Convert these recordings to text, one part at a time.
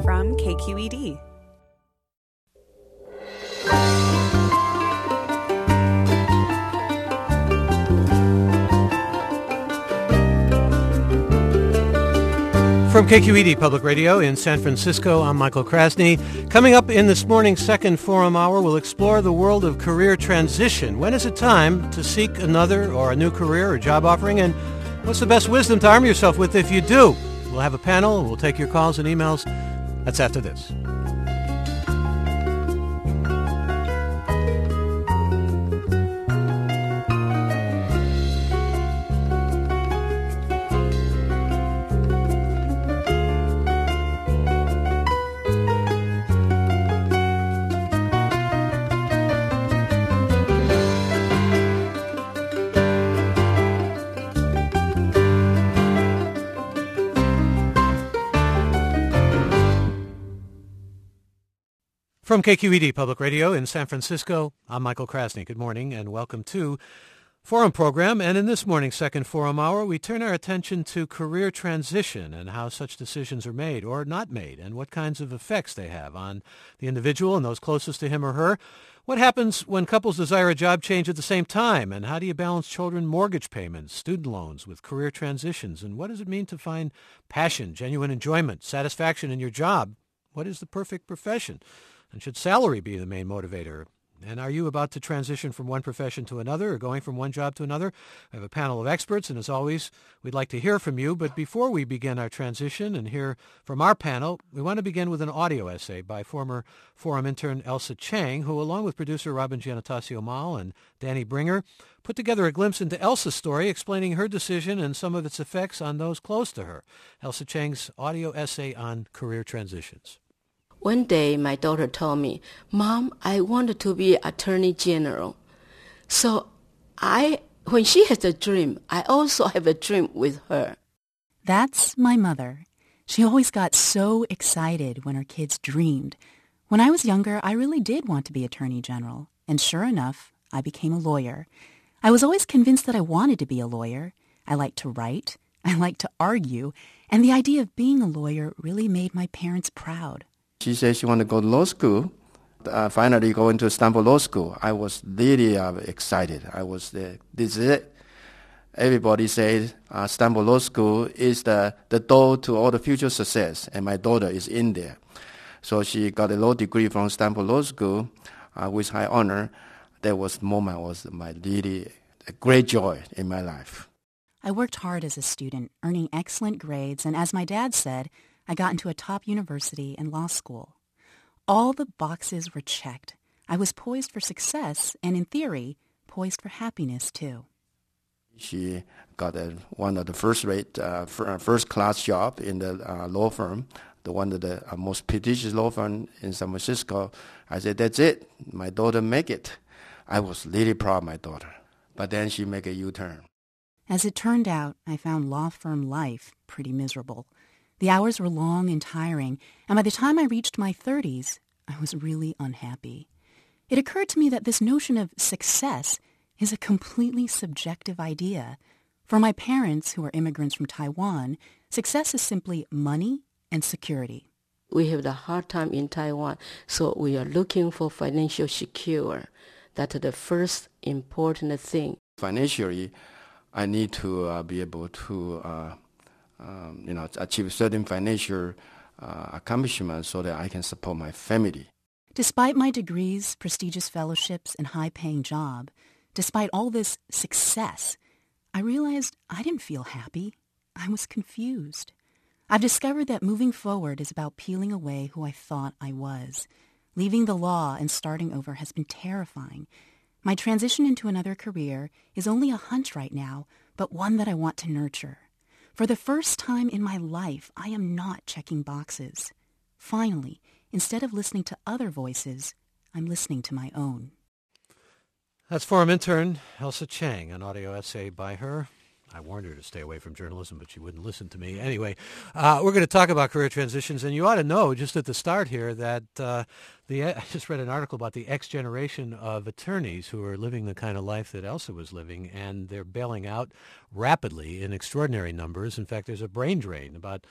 from KQED. From KQED Public Radio in San Francisco, I'm Michael Krasny. Coming up in this morning's second Forum Hour, we'll explore the world of career transition. When is it time to seek another or a new career or job offering? And what's the best wisdom to arm yourself with if you do? We'll have a panel, and we'll take your calls and emails. That's after this. From KQED Public Radio in San Francisco, I'm Michael Krasny. Good morning and welcome to Forum Program. And in this morning's second Forum Hour, we turn our attention to career transition and how such decisions are made or not made and what kinds of effects they have on the individual and those closest to him or her. What happens when couples desire a job change at the same time? And how do you balance children mortgage payments, student loans with career transitions? And what does it mean to find passion, genuine enjoyment, satisfaction in your job? What is the perfect profession? And should salary be the main motivator? And are you about to transition from one profession to another or going from one job to another? I have a panel of experts, and as always, we'd like to hear from you. But before we begin our transition and hear from our panel, we want to begin with an audio essay by former Forum intern Elsa Chang, who, along with producer Robin Giannatasio Mal and Danny Bringer, put together a glimpse into Elsa's story, explaining her decision and some of its effects on those close to her. Elsa Chang's audio essay on career transitions. One day, my daughter told me, "Mom, I wanted to be Attorney General." So when she has a dream, I also have a dream with her. That's my mother. She always got so excited when her kids dreamed. When I was younger, I really did want to be Attorney General. And sure enough, I became a lawyer. I was always convinced that I wanted to be a lawyer. I liked to write. I liked to argue. And the idea of being a lawyer really made my parents proud. She said she wanted to go to law school. Finally going to Stanford Law School. I was really excited. This is it. Everybody says Stanford Law School is the door to all the future success, and my daughter is in there. So she got a law degree from Stanford Law School with high honor. That moment was my really a great joy in my life. I worked hard as a student, earning excellent grades, and as my dad said, I got into a top university and law school. All the boxes were checked. I was poised for success and, in theory, poised for happiness, too. She got one of the first-class job in the law firm, one of the most prestigious law firm in San Francisco. I said, that's it. My daughter make it. I was really proud of my daughter. But then she make a U-turn. As it turned out, I found law firm life pretty miserable. The hours were long and tiring, and by the time I reached my 30s, I was really unhappy. It occurred to me that this notion of success is a completely subjective idea. For my parents, who are immigrants from Taiwan, success is simply money and security. We have the hard time in Taiwan, so we are looking for financial secure. That's the first important thing. Financially, I need to be able to achieve certain financial accomplishments so that I can support my family. Despite my degrees, prestigious fellowships, and high-paying job, despite all this success, I realized I didn't feel happy. I was confused. I've discovered that moving forward is about peeling away who I thought I was. Leaving the law and starting over has been terrifying. My transition into another career is only a hunch right now, but one that I want to nurture. For the first time in my life, I am not checking boxes. Finally, instead of listening to other voices, I'm listening to my own. That's Forum intern Elsa Chang, an audio essay by her I warned her to stay away from journalism, but she wouldn't listen to me. Anyway, we're going to talk about career transitions, and you ought to know just at the start here that I just read an article about the X generation of attorneys who are living the kind of life that Elsa was living, and they're bailing out rapidly in extraordinary numbers. In fact, there's a brain drain, about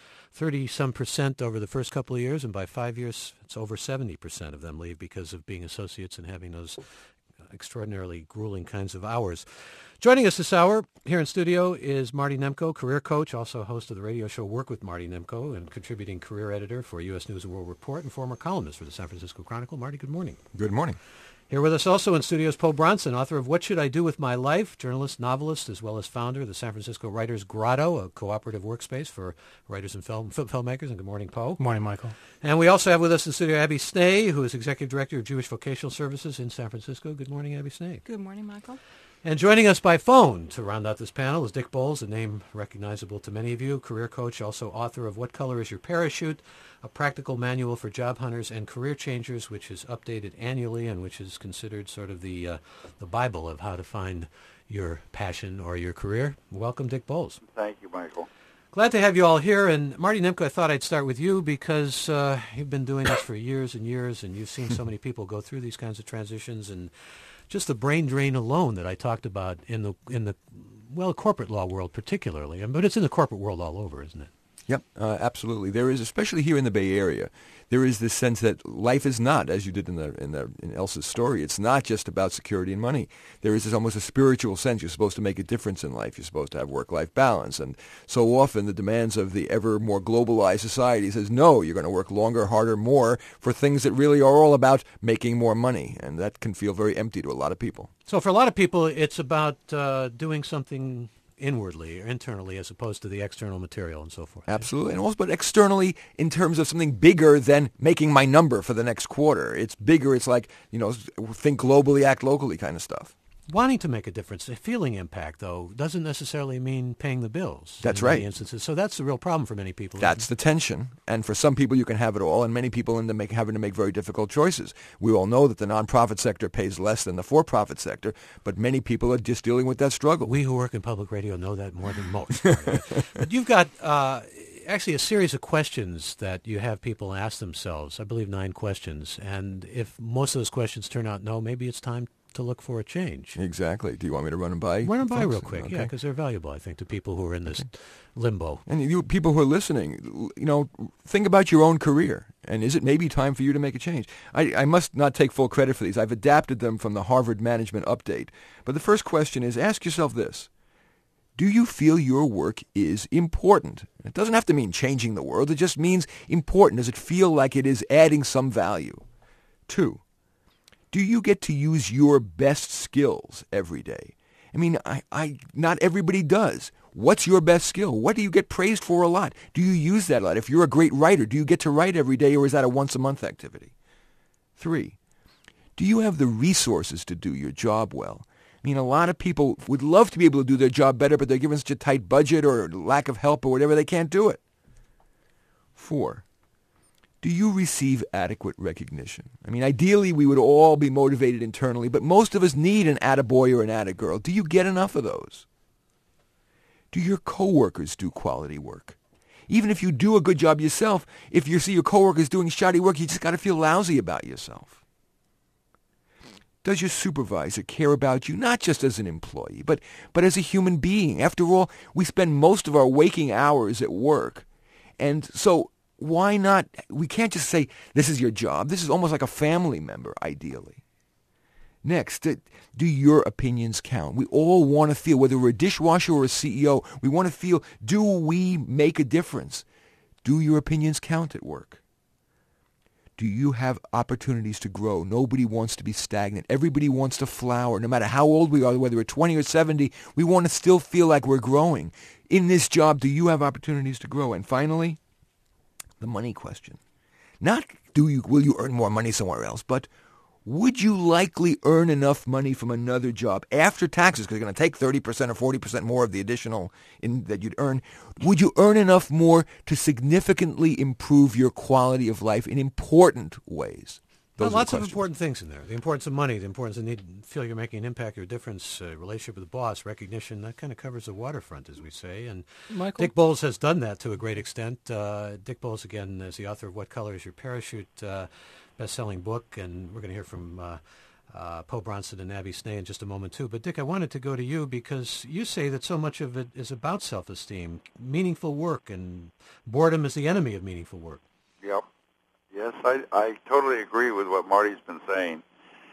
30-some% over the first couple of years, and by 5 years, it's over 70% of them leave because of being associates and having those extraordinarily grueling kinds of hours. Joining us this hour here in studio is Marty Nemko, career coach, also host of the radio show Work with Marty Nemko, and contributing career editor for U.S. News & World Report, and former columnist for the San Francisco Chronicle. Marty, good morning. Good morning. Here with us also in studio is Poe Bronson, author of What Should I Do With My Life, journalist, novelist, as well as founder of the San Francisco Writers Grotto, a cooperative workspace for writers and filmmakers. And good morning, Poe. Good morning, Michael. And we also have with us in studio Abby Snay, who is executive director of Jewish Vocational Services in San Francisco. Good morning, Abby Snay. Good morning, Michael. And joining us by phone to round out this panel is Dick Bowles, a name recognizable to many of you, career coach, also author of What Color Is Your Parachute, a practical manual for job hunters and career changers, which is updated annually and which is considered sort of the Bible of how to find your passion or your career. Welcome, Dick Bowles. Thank you, Michael. Glad to have you all here. And Marty Nemko, I thought I'd start with you because you've been doing this for years and years, and you've seen so many people go through these kinds of transitions, and just the brain drain alone that I talked about in the corporate law world particularly, but it's in the corporate world all over, isn't it? Yep, absolutely. There is, especially here in the Bay Area, there is this sense that life is not, as you did in Elsa's story, it's not just about security and money. There is this almost a spiritual sense. You're supposed to make a difference in life. You're supposed to have work-life balance. And so often the demands of the ever more globalized society says, no, you're going to work longer, harder, more for things that really are all about making more money. And that can feel very empty to a lot of people. So for a lot of people, it's about doing something inwardly or internally as opposed to the external material and so forth. Absolutely. And also, but externally in terms of something bigger than making my number for the next quarter. It's bigger. It's like, think globally, act locally kind of stuff. Wanting to make a difference, a feeling impact, though, doesn't necessarily mean paying the bills. That's in right. Many instances. So that's the real problem for many people. That's the tension. And for some people, you can have it all, and many people end up having to make very difficult choices. We all know that the nonprofit sector pays less than the for-profit sector, but many people are just dealing with that struggle. We who work in public radio know that more than most. But you've got actually a series of questions that you have people ask themselves. I believe 9 questions. And if most of those questions turn out no, maybe it's time to look for a change. Exactly. Do you want me to run them by? Run them by folks? real quick, Okay. Yeah, because they're valuable, I think, to people who are in this limbo. And you people who are listening, think about your own career. And is it maybe time for you to make a change? I must not take full credit for these. I've adapted them from the Harvard Management Update. But the first question is, ask yourself this. Do you feel your work is important? It doesn't have to mean changing the world. It just means important. Does it feel like it is adding some value? 2. Do you get to use your best skills every day? I mean, not everybody does. What's your best skill? What do you get praised for a lot? Do you use that a lot? If you're a great writer, do you get to write every day, or is that a once-a-month activity? 3, do you have the resources to do your job well? I mean, a lot of people would love to be able to do their job better, but they're given such a tight budget or lack of help or whatever, they can't do it. 4, do you receive adequate recognition? I mean, ideally, we would all be motivated internally, but most of us need an attaboy or an attagirl. Do you get enough of those? Do your coworkers do quality work? Even if you do a good job yourself, if you see your coworkers doing shoddy work, you just got to feel lousy about yourself. Does your supervisor care about you, not just as an employee, but as a human being? After all, we spend most of our waking hours at work. And so why not? We can't just say, this is your job. This is almost like a family member, ideally. Next, do your opinions count? We all want to feel, whether we're a dishwasher or a CEO, we want to feel, do we make a difference? Do your opinions count at work? Do you have opportunities to grow? Nobody wants to be stagnant. Everybody wants to flower. No matter how old we are, whether we're 20 or 70, we want to still feel like we're growing. In this job, do you have opportunities to grow? And finally, the money question. Not will you earn more money somewhere else, but would you likely earn enough money from another job after taxes, because you're going to take 30% or 40% more of the additional that you'd earn? Would you earn enough more to significantly improve your quality of life in important ways? Those are lots the of questions. important things in there. The importance of money, the importance of feel you're making an impact or a difference, relationship with the boss, recognition. That kind of covers the waterfront, as we say. And Michael? Dick Bowles has done that to a great extent. Dick Bowles, again, is the author of What Color Is Your Parachute, best-selling book. And we're going to hear from Poe Bronson and Abby Snee in just a moment, too. But, Dick, I wanted to go to you because you say that so much of it is about self-esteem, meaningful work, and boredom is the enemy of meaningful work. Yep. Yes, I totally agree with what Marty's been saying.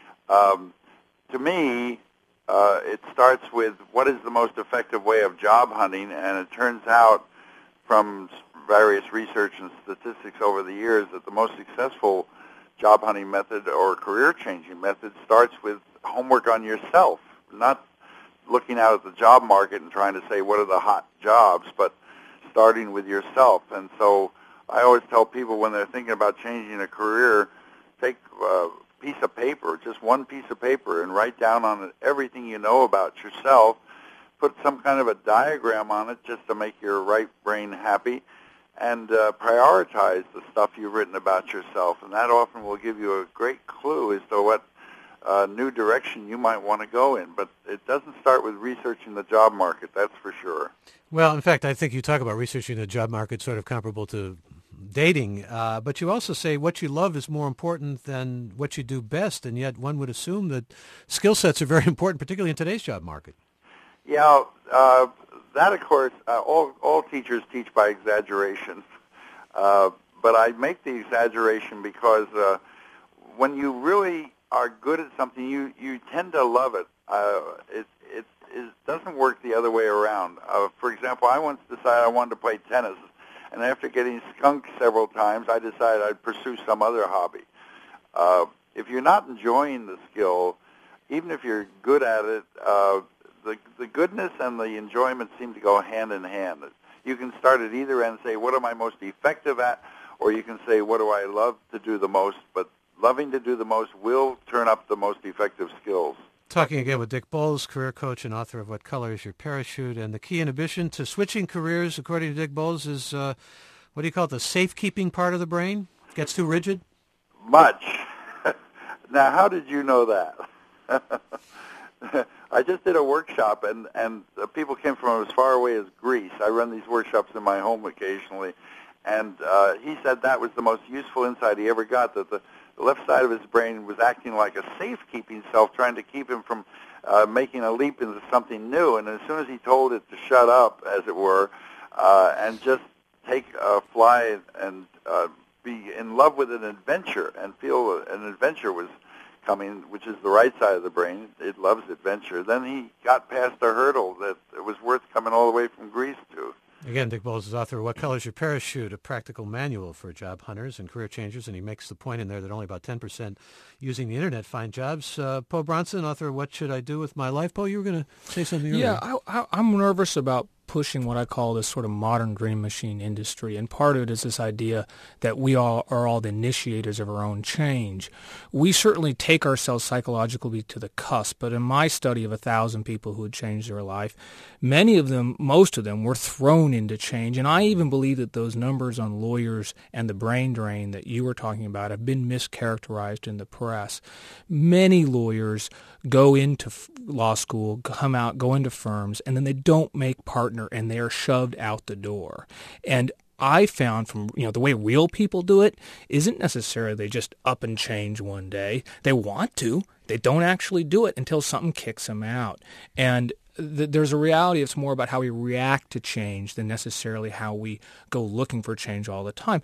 To me, it starts with what is the most effective way of job hunting, and it turns out from various research and statistics over the years that the most successful job hunting method or career-changing method starts with homework on yourself, not looking out at the job market and trying to say what are the hot jobs, but starting with yourself. And so I always tell people when they're thinking about changing a career, take a piece of paper, just one piece of paper, and write down on it everything you know about yourself. Put some kind of a diagram on it just to make your right brain happy, and prioritize the stuff you've written about yourself. And that often will give you a great clue as to what new direction you might want to go in. But it doesn't start with researching the job market, that's for sure. Well, in fact, I think you talk about researching the job market sort of comparable to dating, but you also say what you love is more important than what you do best, and yet one would assume that skill sets are very important, particularly in today's job market. Yeah, that, of course, all teachers teach by exaggeration, but I make the exaggeration because when you really are good at something, you tend to love it. It doesn't work the other way around. For example, I once decided I wanted to play tennis, and after getting skunked several times, I decided I'd pursue some other hobby. If you're not enjoying the skill, even if you're good at it, the goodness and the enjoyment seem to go hand in hand. You can start at either end and say, what am I most effective at? Or you can say, what do I love to do the most? But loving to do the most will turn up the most effective skills. Talking again with Dick Bowles, career coach and author of What Color Is Your Parachute. And the key inhibition to switching careers, according to Dick Bowles, is, what do you call it, the safekeeping part of the brain? Gets too rigid? Much. Now, how did you know that? I just did a workshop, and people came from as far away as Greece. I run these workshops in my home occasionally. And he said that was the most useful insight he ever got, that the left side of his brain was acting like a safekeeping self, trying to keep him from making a leap into something new. And as soon as he told it to shut up, as it were, and just take a fly and be in love with an adventure and feel an adventure was coming, which is the right side of the brain, it loves adventure, then he got past the hurdle that it was worth coming all the way from Greece to. Again, Dick Bowles is author of What Color Is Your Parachute, a practical manual for job hunters and career changers, and he makes the point in there that only about 10% using the Internet find jobs. Poe Bronson, author of What Should I Do With My Life? Poe, you were going to say something earlier. Yeah, I'm nervous about pushing what I call this sort of modern dream machine industry, and part of it is this idea that we all are all the initiators of our own change. We certainly take ourselves psychologically to the cusp, but in my study of 1,000 people who had changed their life, many of them, most of them, were thrown into change, and I even believe that those numbers on lawyers and the brain drain that you were talking about have been mischaracterized in the press. Many lawyers go into law school, come out, go into firms, and then they don't make partner, and they are shoved out the door. And I found from, the way real people do it isn't necessarily they just up and change one day. They want to. They don't actually do it until something kicks them out. And there's a reality. It's more about how we react to change than necessarily how we go looking for change all the time.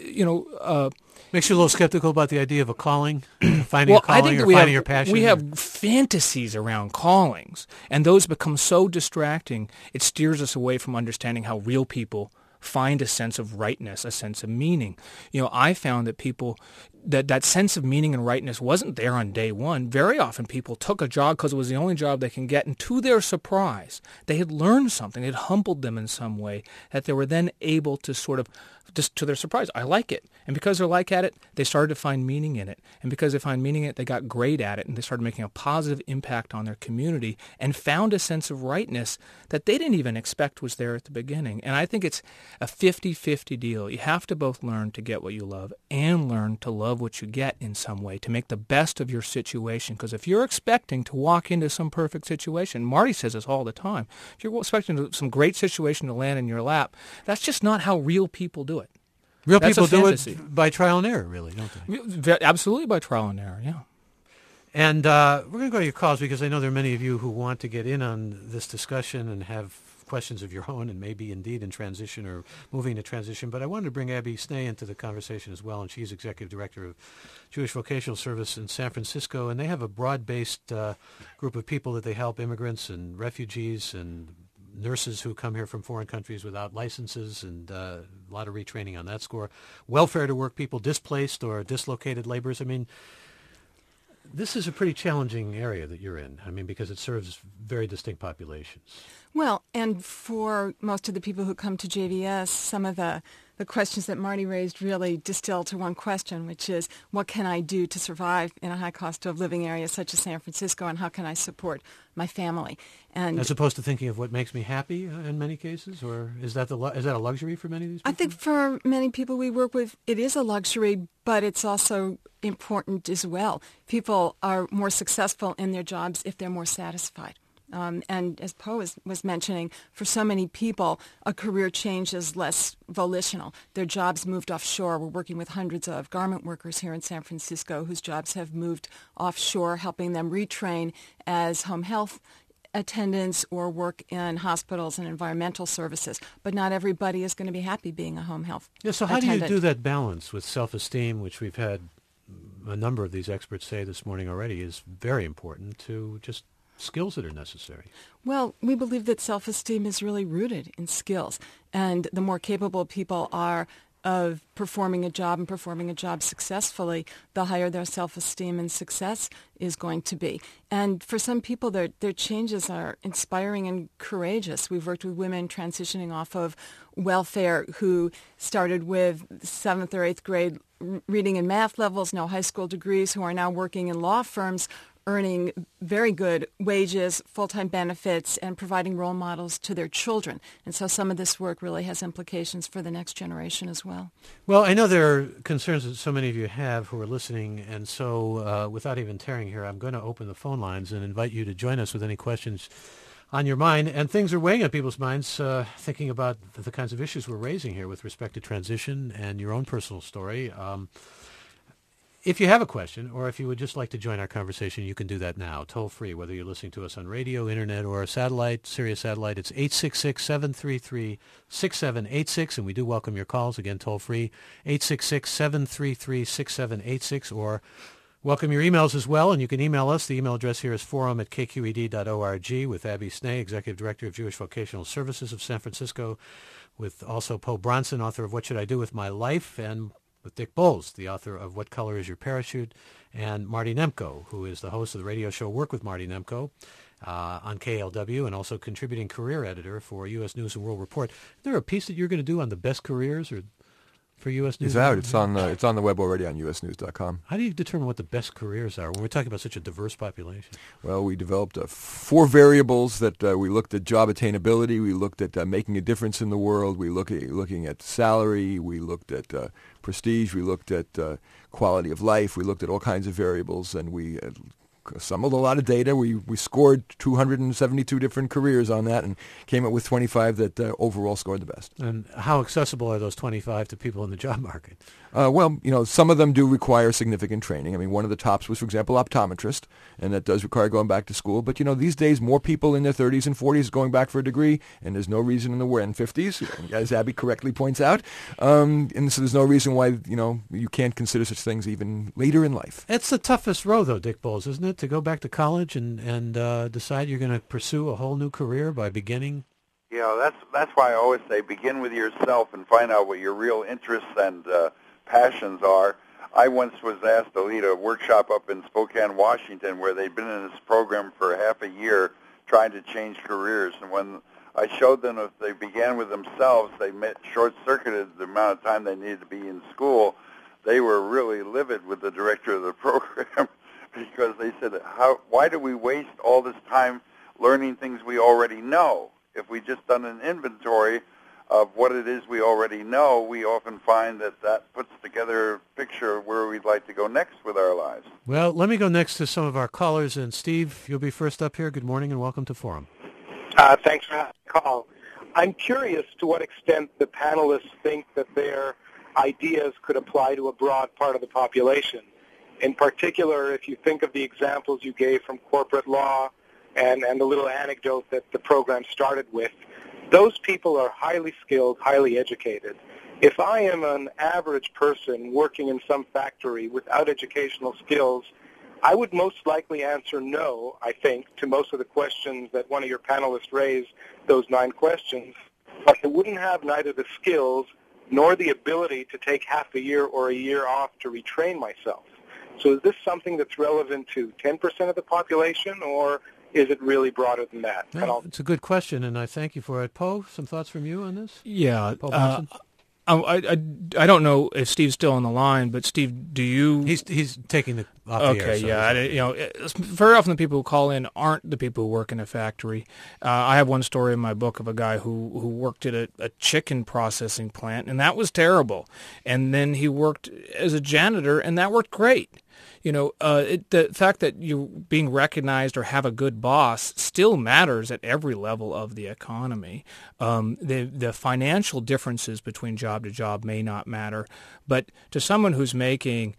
Makes you a little skeptical about the idea of a calling, finding a calling or finding your passion. We have fantasies around callings, and those become so distracting, it steers us away from understanding how real people find a sense of rightness, a sense of meaning. I found that people, that sense of meaning and rightness wasn't there on day one. Very often people took a job because it was the only job they can get, and to their surprise, they had learned something. It humbled them in some way that they were then able to sort of just to their surprise, I like it. And because they're like at it, they started to find meaning in it. And because they find meaning in it, they got great at it, and they started making a positive impact on their community and found a sense of rightness that they didn't even expect was there at the beginning. And I think it's a 50-50 deal. You have to both learn to get what you love and learn to love what you get in some way to make the best of your situation. Because if you're expecting to walk into some perfect situation, Marty says this all the time, if you're expecting some great situation to land in your lap, that's just not how real people do it. Real That's people a do fantasy. it by trial and error, really, don't they? Absolutely by trial and error, yeah. And we're going to go to your calls because I know there are many of you who want to get in on this discussion and have questions of your own and maybe indeed in transition or moving to transition. But I wanted to bring Abby Snee into the conversation as well, and she's Executive Director of Jewish Vocational Service in San Francisco, and they have a broad-based group of people that they help, immigrants and refugees and nurses who come here from foreign countries without licenses, and a lot of retraining on that score. Welfare to work people displaced or dislocated laborers. I mean, this is a pretty challenging area that you're in, I mean, because it serves very distinct populations. Well, and for most of the people who come to JVS, some of the questions that Marty raised really distill to one question, which is, what can I do to survive in a high cost of living area such as San Francisco, and how can I support my family? And as opposed to thinking of what makes me happy in many cases, or is that is that a luxury for many of these people? I think for many people we work with, it is a luxury, but it's also important as well. People are more successful in their jobs if they're more satisfied. And as Poe was mentioning, for so many people, a career change is less volitional. Their jobs moved offshore. We're working with hundreds of garment workers here in San Francisco whose jobs have moved offshore, helping them retrain as home health attendants or work in hospitals and environmental services. But not everybody is going to be happy being a home health Yeah, so how attendant. do you do that balance with self-esteem, which we've had a number of these experts say this morning already is very important, to just skills that are necessary? Well, we believe that self-esteem is really rooted in skills, and the more capable people are of performing a job and performing a job successfully, the higher their self-esteem and success is going to be. And for some people, their changes are inspiring and courageous. We've worked with women transitioning off of welfare who started with 7th or 8th grade reading and math levels, no high school degrees, who are now working in law firms, earning very good wages, full-time benefits, and providing role models to their children. And so some of this work really has implications for the next generation as well. Well, I know there are concerns that so many of you have who are listening, and so without even tearing here, I'm going to open the phone lines and invite you to join us with any questions on your mind. And things are weighing on people's minds, thinking about the kinds of issues we're raising here with respect to transition and your own personal story. If you have a question, or if you would just like to join our conversation, you can do that now, toll-free, whether you're listening to us on radio, internet, or satellite, Sirius Satellite. It's 866-733-6786, and we do welcome your calls, again, toll-free, 866-733-6786, or welcome your emails as well, and you can email us. The email address here is forum@kqed.org, with Abby Snee, Executive Director of Jewish Vocational Services of San Francisco, with also Poe Bronson, author of What Should I Do With My Life, and with Dick Bowles, the author of What Color Is Your Parachute, and Marty Nemko, who is the host of the radio show Work with Marty Nemko on KLW, and also contributing career editor for U.S. News and World Report. Is there a piece that you're going to do on the best careers or for U.S. News? It's out. It's on the web already on usnews.com. How do you determine what the best careers are when we're talking about such a diverse population? Well, we developed 4 variables that we looked at: job attainability, we looked at making a difference in the world, we looking at salary, we looked at prestige, we looked at quality of life, we looked at all kinds of variables, and we assembled a lot of data. We scored 272 different careers on that and came up with 25 that overall scored the best. And how accessible are those 25 to people in the job market? Well, some of them do require significant training. I mean, one of the tops was, for example, optometrist, and that does require going back to school. But, these days more people in their 30s and 40s going back for a degree, and there's no reason in the world, in 50s, as Abby correctly points out, and so there's no reason why, you can't consider such things even later in life. It's the toughest row, though, Dick Bowles, isn't it, to go back to college and decide you're going to pursue a whole new career by beginning? Yeah, that's why I always say begin with yourself and find out what your real interests and passions are. I once was asked to lead a workshop up in Spokane, Washington, where they'd been in this program for half a year trying to change careers. And when I showed them if they began with themselves, they short-circuited the amount of time they needed to be in school. They were really livid with the director of the program because they said, why do we waste all this time learning things we already know? If we just done an inventory of what it is we already know, we often find that puts together a picture of where we'd like to go next with our lives. Well, let me go next to some of our callers. And Steve, you'll be first up here. Good morning and welcome to Forum. Thanks for having the call. I'm curious to what extent the panelists think that their ideas could apply to a broad part of the population. In particular, if you think of the examples you gave from corporate law and the little anecdote that the program started with, those people are highly skilled, highly educated. If I am an average person working in some factory without educational skills, I would most likely answer no, I think, to most of the questions that one of your panelists raised, those 9 questions. But I wouldn't have neither the skills nor the ability to take half a year or a year off to retrain myself. So is this something that's relevant to 10% of the population, or is it really broader than that? Well, it's a good question, and I thank you for it. Poe, some thoughts from you on this? Yeah. Poe I don't know if Steve's still on the line, but Steve, do you? He's taking the off the air. Okay, yeah. Very often the people who call in aren't the people who work in a factory. I have one story in my book of a guy who worked at a chicken processing plant, and that was terrible. And then he worked as a janitor, and that worked great. The fact that you're being recognized or have a good boss still matters at every level of the economy. The financial differences between job to job may not matter, but to someone who's making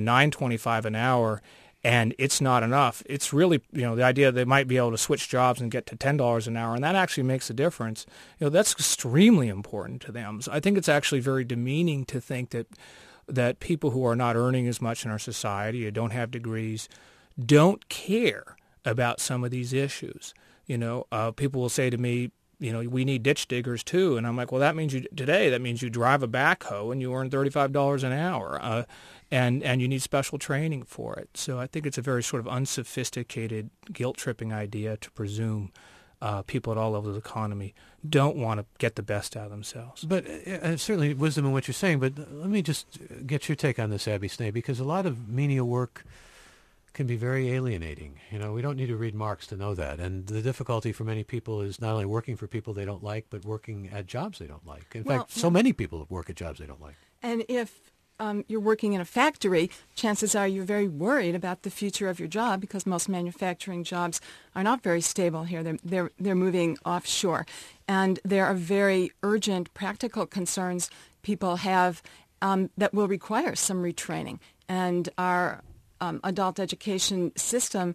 $9.25 an hour and it's not enough, it's really the idea they might be able to switch jobs and get to $10 an hour, and that actually makes a difference. That's extremely important to them. So I think it's actually very demeaning to think that people who are not earning as much in our society or don't have degrees don't care about some of these issues. People will say to me, we need ditch diggers too. And I'm like, well, that means you drive a backhoe and you earn $35 an hour. And you need special training for it. So I think it's a very sort of unsophisticated, guilt-tripping idea to presume people at all levels of the economy don't want to get the best out of themselves. But certainly wisdom in what you're saying, but let me just get your take on this, Abby Snee, because a lot of menial work can be very alienating. We don't need to read Marx to know that. And the difficulty for many people is not only working for people they don't like, but working at jobs they don't like. In fact, so many people work at jobs they don't like. And if you're working in a factory, chances are you're very worried about the future of your job because most manufacturing jobs are not very stable here. They're moving offshore. And there are very urgent practical concerns people have that will require some retraining. And our adult education system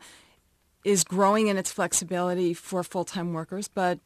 is growing in its flexibility for full-time workers, but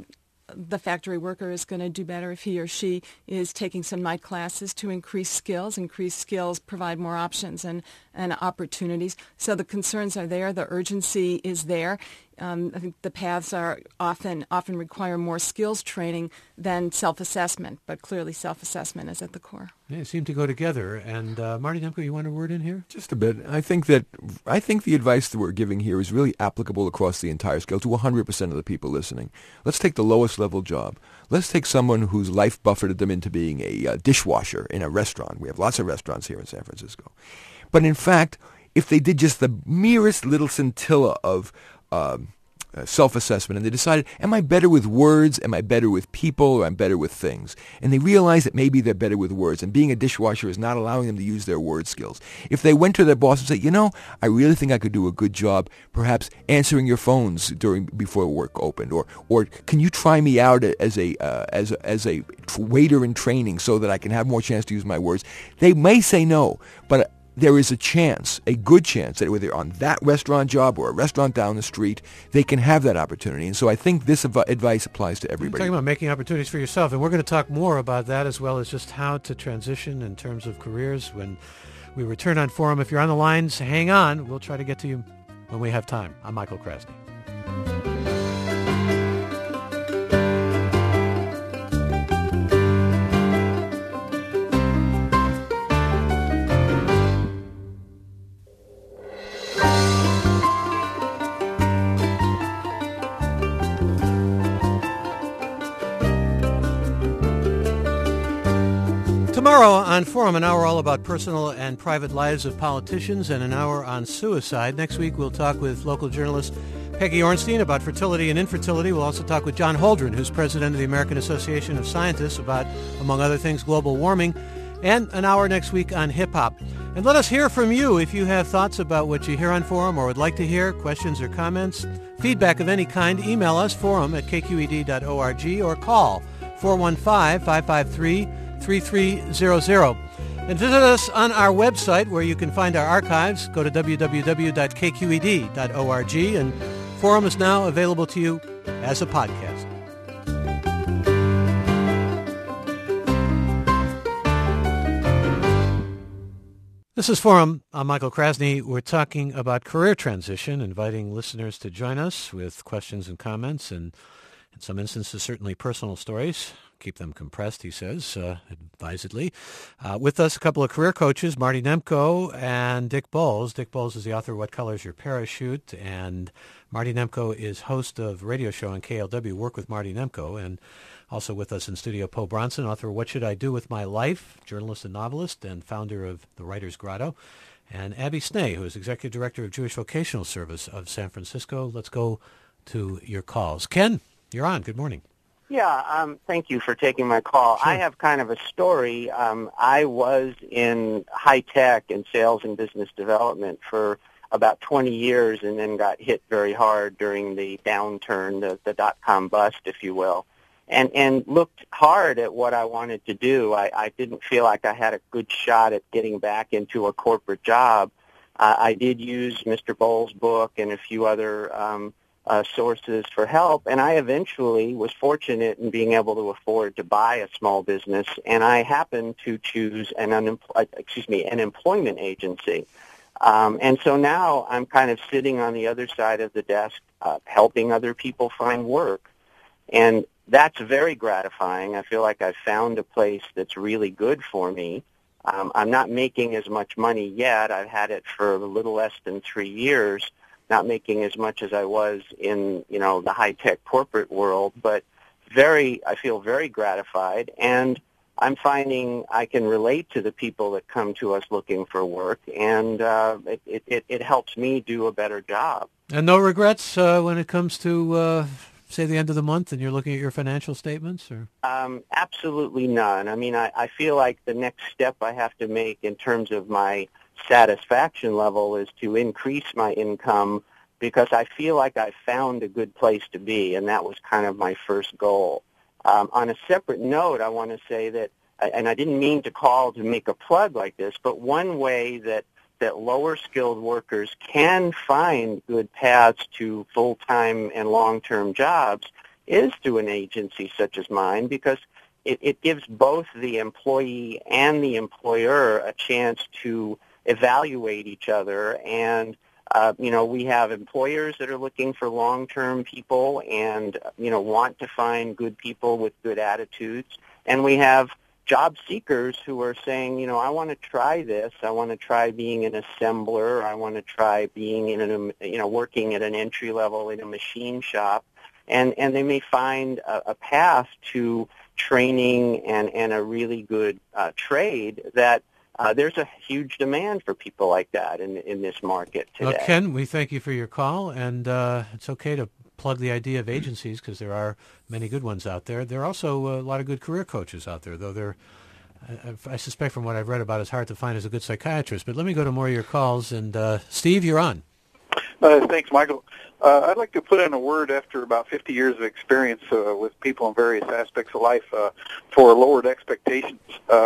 the factory worker is going to do better if he or she is taking some night classes to increase skills. Increased skills provide more options and opportunities. So the concerns are there. The urgency is there. I think the paths are often require more skills training than self-assessment, but clearly self-assessment is at the core. They seem to go together. And Marty Demko, you want a word in here? Just a bit. I think the advice that we're giving here is really applicable across the entire scale to 100% of the people listening. Let's take the lowest level job. Let's take someone whose life buffeted them into being a dishwasher in a restaurant. We have lots of restaurants here in San Francisco. But in fact, if they did just the merest little scintilla of self-assessment, and they decided, am I better with words, am I better with people, or I'm better with things? And they realized that maybe they're better with words, and being a dishwasher is not allowing them to use their word skills. If they went to their boss and said, I really think I could do a good job, perhaps answering your phones before work opened, or can you try me out as a waiter in training so that I can have more chance to use my words? They may say no, but there is a good chance that whether on that restaurant job or a restaurant down the street, they can have that opportunity. And so I think this advice applies to everybody. You're talking about making opportunities for yourself, and we're going to talk more about that as well as just how to transition in terms of careers when we return on Forum. If you're on the lines, hang on. We'll try to get to you when we have time. I'm Michael Krasny. Tomorrow on Forum, an hour all about personal and private lives of politicians and an hour on suicide. Next week, we'll talk with local journalist Peggy Ornstein about fertility and infertility. We'll also talk with John Holdren, who's president of the American Association of Scientists, about, among other things, global warming. And an hour next week on hip-hop. And let us hear from you if you have thoughts about what you hear on Forum or would like to hear, questions or comments, feedback of any kind. Email us, forum@kqed.org, or call 415-553-3300. And visit us on our website where you can find our archives. Go to www.kqed.org, and Forum is now available to you as a podcast. This is Forum. I'm Michael Krasny. We're talking about career transition, inviting listeners to join us with questions and comments, and in some instances, certainly personal stories. Keep them compressed, he says, advisedly. With us, a couple of career coaches, Marty Nemko and Dick Bowles. Dick Bowles is the author of What Color's Your Parachute, and Marty Nemko is host of a radio show on KLW, Work with Marty Nemko, and also with us in studio, Poe Bronson, author of What Should I Do with My Life, journalist and novelist, and founder of The Writer's Grotto, and Abby Snay, who is executive director of Jewish Vocational Service of San Francisco. Let's go to your calls. Ken, you're on. Good morning. Yeah, thank you for taking my call. Sure. I have kind of a story. I was in high tech and sales and business development for about 20 years and then got hit very hard during the downturn, the dot-com bust, if you will, and looked hard at what I wanted to do. I didn't feel like I had a good shot at getting back into a corporate job. I did use Mr. Bowles' book and a few other sources for help, and I eventually was fortunate in being able to afford to buy a small business, and I happened to choose an employment agency. And so now I'm kind of sitting on the other side of the desk, helping other people find work, and that's very gratifying. I feel like I've found a place that's really good for me. I'm not making as much money yet. I've had it for a little less than 3 years, not making as much as I was in, the high-tech corporate world, but I feel very gratified, and I'm finding I can relate to the people that come to us looking for work, and it helps me do a better job. And no regrets when it comes to, say, the end of the month and you're looking at your financial statements? Or? Absolutely none. I mean, I feel like the next step I have to make in terms of my satisfaction level is to increase my income, because I feel like I found a good place to be, and that was kind of my first goal. On a separate note, I want to say that, and I didn't mean to call to make a plug like this, but one way that lower-skilled workers can find good paths to full-time and long-term jobs is through an agency such as mine, because it gives both the employee and the employer a chance to evaluate each other. And, we have employers that are looking for long-term people and, want to find good people with good attitudes. And we have job seekers who are saying, I want to try this. I want to try being an assembler. I want to try being working at an entry level in a machine shop. And they may find a path to training and a really good trade that there's a huge demand for people like that in this market today. Ken, we thank you for your call, and it's okay to plug the idea of agencies because there are many good ones out there. There are also a lot of good career coaches out there, though I suspect from what I've read about it's hard to find as a good psychiatrist. But let me go to more of your calls, and Steve, you're on. Thanks, Michael. I'd like to put in a word after about 50 years of experience with people in various aspects of life for lowered expectations.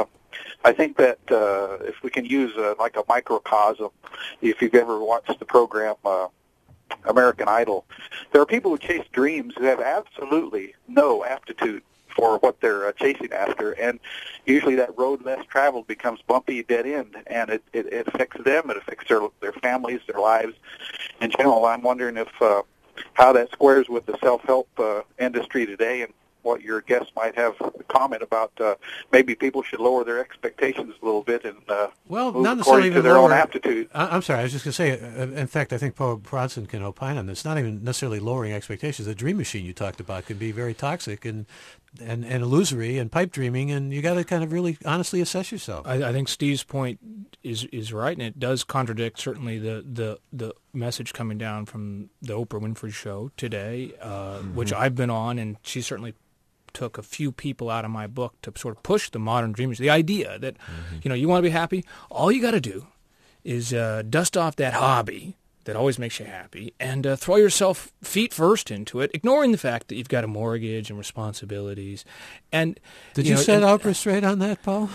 I think that if we can use like a microcosm, if you've ever watched the program American Idol, there are people who chase dreams who have absolutely no aptitude for what they're chasing after, and usually that road less traveled becomes bumpy, dead end, and it affects them, it affects their families, their lives in general. I'm wondering if how that squares with the self-help industry today, and what your guest might have a comment about. Maybe people should lower their expectations a little bit and well, move not necessarily according even to their lower, own aptitude. I'm sorry, I was just going to say, in fact, I think Paul Bronson can opine on this. Not even necessarily lowering expectations. The dream machine you talked about can be very toxic and illusory and pipe dreaming, and you got to kind of really honestly assess yourself. I think Steve's point is right, and it does contradict certainly the message coming down from the Oprah Winfrey Show today, which I've been on, and she certainly took a few people out of my book to sort of push the modern dreamers. The idea that, you want to be happy, all you got to do is dust off that hobby that always makes you happy and throw yourself feet first into it, ignoring the fact that you've got a mortgage and responsibilities. And Did you set Oprah straight on that, Paul?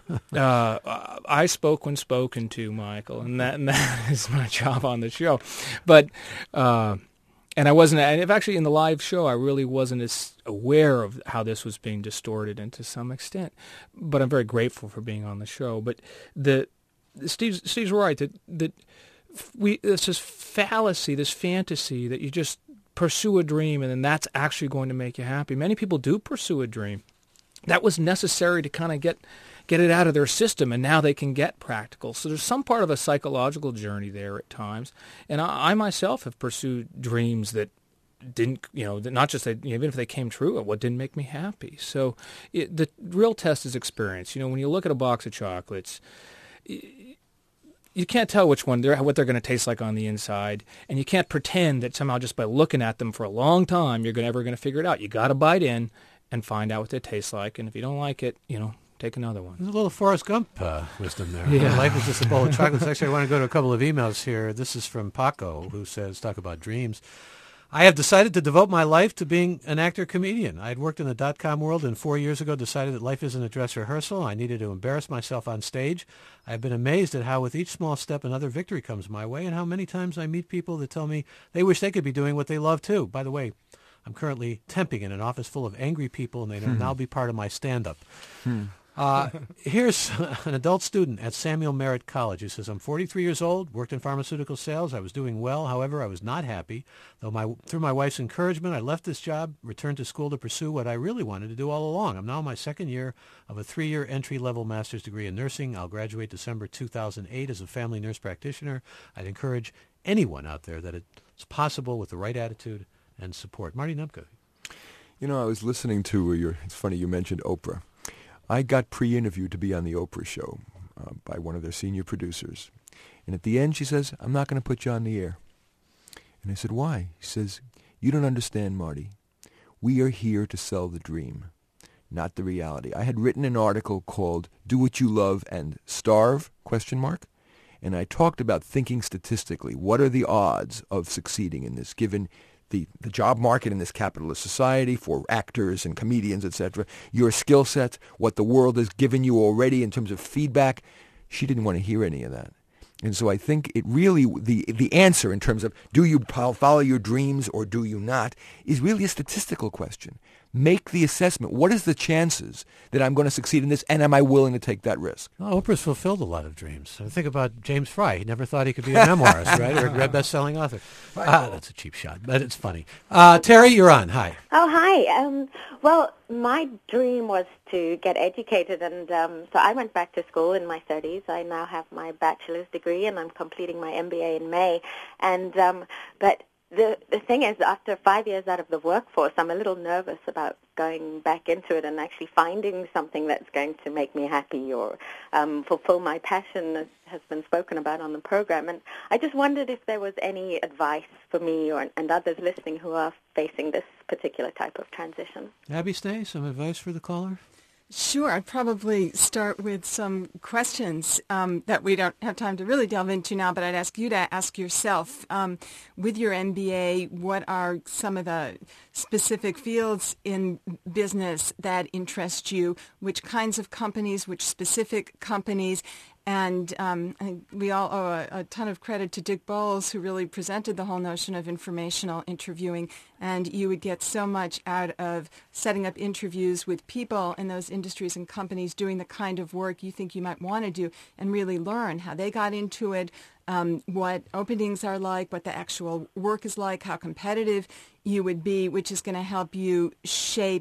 I spoke when spoken to, Michael, and that is my job on the show. But and I wasn't, and if actually in the live show, I really wasn't as aware of how this was being distorted, and to some extent. But I'm very grateful for being on the show. But Steve's right that it's this fallacy, this fantasy that you just pursue a dream and then that's actually going to make you happy. Many people do pursue a dream. That was necessary to kind of get it out of their system, and now they can get practical. So there's some part of a psychological journey there at times. And I myself have pursued dreams that didn't, that not just that, even if they came true, what didn't make me happy. So the real test is experience. When you look at a box of chocolates, you can't tell what they're going to taste like on the inside, and you can't pretend that somehow just by looking at them for a long time you're ever going to figure it out. You got to bite in and find out what they taste like, and if you don't like it, take another one. There's a little Forrest Gump wisdom there. Yeah. Life is just a bowl of chocolates. Actually, I want to go to a couple of emails here. This is from Paco, who says, talk about dreams. I have decided to devote my life to being an actor-comedian. I had worked in the dot-com world and 4 years ago decided that life isn't a dress rehearsal. I needed to embarrass myself on stage. I have been amazed at how with each small step another victory comes my way, and how many times I meet people that tell me they wish they could be doing what they love too. By the way, I'm currently temping in an office full of angry people, and they will now be part of my stand-up. Here's an adult student at Samuel Merritt College who says, I'm 43 years old, worked in pharmaceutical sales. I was doing well. However, I was not happy. Though through my wife's encouragement, I left this job, returned to school to pursue what I really wanted to do all along. I'm now in my second year of a 3-year entry-level master's degree in nursing. I'll graduate December 2008 as a family nurse practitioner. I'd encourage anyone out there that it's possible with the right attitude and support. Marty Numka. I was listening to it's funny you mentioned Oprah. I got pre-interviewed to be on the Oprah show by one of their senior producers. And at the end, she says, I'm not going to put you on the air. And I said, why? She says, you don't understand, Marty. We are here to sell the dream, not the reality. I had written an article called Do What You Love and Starve, ? And I talked about thinking statistically. What are the odds of succeeding in this, given the job market in this capitalist society for actors and comedians, etc., your skill sets, what the world has given you already in terms of feedback? She didn't want to hear any of that. And so I think it really, the answer in terms of do you follow your dreams or do you not is really a statistical question. Make the assessment. What is the chances that I'm going to succeed in this, and am I willing to take that risk? Well, Oprah's fulfilled a lot of dreams. Think about James Fry. He never thought he could be a memoirist, right? Or a best-selling author. That's a cheap shot, but it's funny. Terry, you're on. Hi. Oh, hi. Well, my dream was to get educated, and so I went back to school in my 30s. I now have my bachelor's degree, and I'm completing my MBA in May. And but the thing is, after 5 years out of the workforce, I'm a little nervous about going back into it and actually finding something that's going to make me happy or fulfill my passion, as has been spoken about on the program. And I just wondered if there was any advice for me and others listening who are facing this particular type of transition. Abby Stay, some advice for the caller? Sure. I'd probably start with some questions that we don't have time to really delve into now, but I'd ask you to ask yourself, with your MBA, what are some of the specific fields in business that interest you? Which kinds of companies, which specific companies? And I think we all owe a ton of credit to Dick Bowles, who really presented the whole notion of informational interviewing. And you would get so much out of setting up interviews with people in those industries and companies doing the kind of work you think you might want to do, and really learn how they got into it, what openings are like, what the actual work is like, how competitive you would be, which is going to help you shape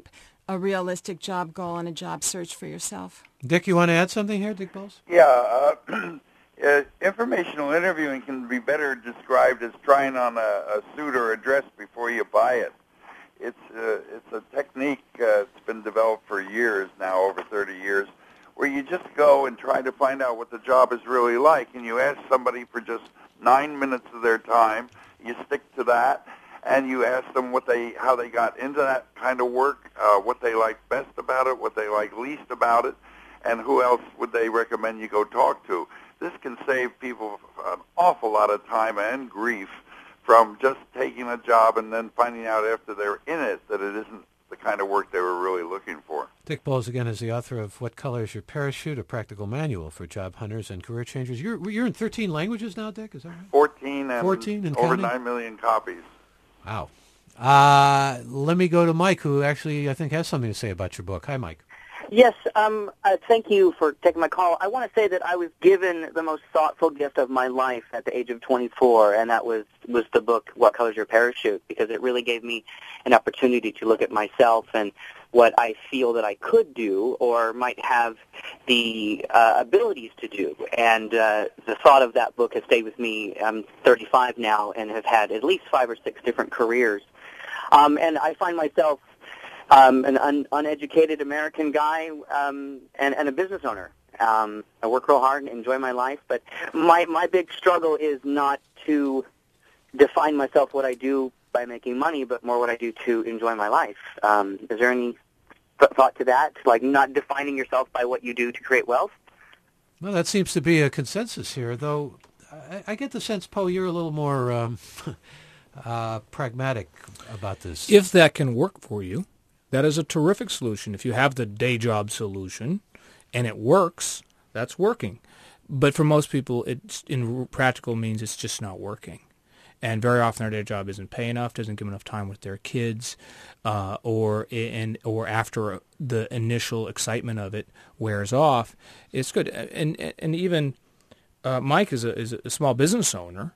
a realistic job goal and a job search for yourself. Dick, you want to add something here, Dick Bowles? Yeah, informational interviewing can be better described as trying on a suit or a dress before you buy it. It's a technique that's been developed for years now, over 30 years, where you just go and try to find out what the job is really like, and you ask somebody for just 9 minutes of their time. You stick to that, and you ask them how they got into that kind of work, what they like best about it, what they like least about it, and who else would they recommend you go talk to. This can save people an awful lot of time and grief from just taking a job and then finding out after they're in it that it isn't the kind of work they were really looking for. Dick Bowles, again, is the author of What Color is Your Parachute? A Practical Manual for Job Hunters and Career Changers. You're in 13 languages now, Dick, is that right? 14 and over counting? 9 million copies. Wow. Let me go to Mike, who actually I think has something to say about your book. Hi, Mike. Yes, thank you for taking my call. I want to say that I was given the most thoughtful gift of my life at the age of 24, and that was the book, What Color is Your Parachute, because it really gave me an opportunity to look at myself and what I feel that I could do or might have the abilities to do. And the thought of that book has stayed with me. I'm 35 now and have had at least 5 or 6 different careers. And I find myself an uneducated American guy and a business owner. I work real hard and enjoy my life, but my big struggle is not to define myself what I do by making money, but more what I do to enjoy my life. Is there any thought to that, like not defining yourself by what you do to create wealth? Well, that seems to be a consensus here, though I get the sense, Poe, you're a little more pragmatic about this. If that can work for you, that is a terrific solution. If you have the day job solution and it works, that's working. But for most people, it's in practical means it's just not working. And very often our day job isn't pay enough, doesn't give enough time with their kids, or after the initial excitement of it wears off, it's good. And even Mike is a small business owner.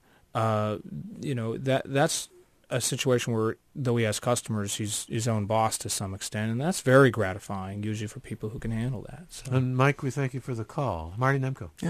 That's a situation where, though he has customers, he's his own boss to some extent, and that's very gratifying, usually for people who can handle that. So. And Mike, we thank you for the call. Marty Nemko. Yeah.